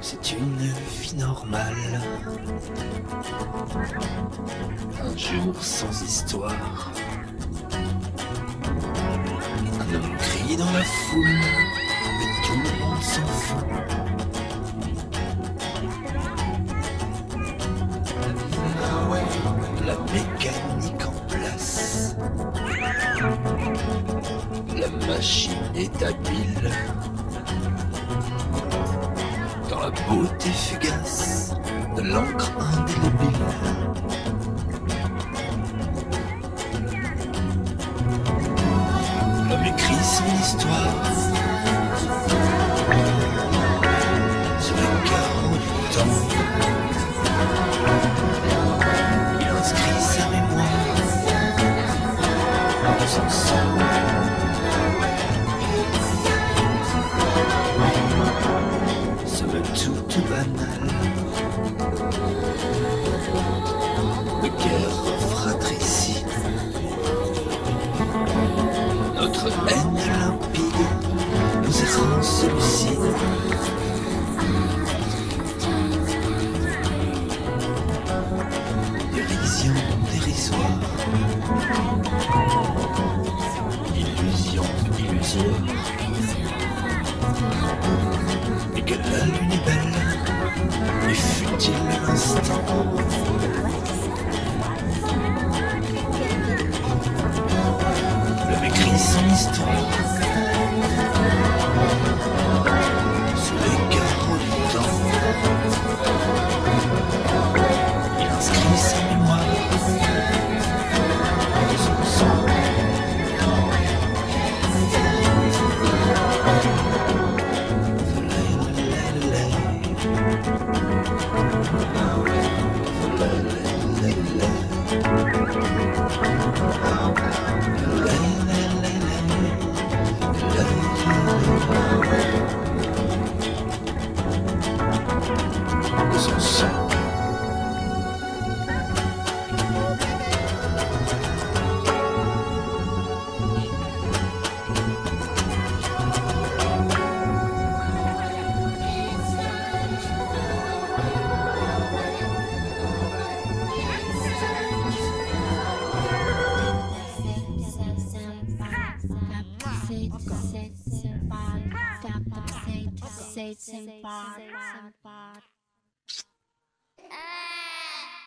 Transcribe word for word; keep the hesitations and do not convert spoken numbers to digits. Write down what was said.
C'est une vie normale. Un jour sans histoire. Un homme crie dans la foule, mais tout le monde s'en fout. Ah ouais, la mécanique en place. La machine est habile. Dans la beauté fugace de l'encre indélébile. L'homme écrit son histoire sur les carreaux du temps. Il inscrit sa mémoire dans son sang. Somme toute banale de guerre fratricide. Notre haine limpide, nos errances lucides. Dérision dérisoire. Illusion illusoire. Et que la lune est belle, et fut-il l'instant. L'homme écrit son histoire sous les carreaux du temps. Il inscrit sa mémoire dans son sang. Son sang. Satan,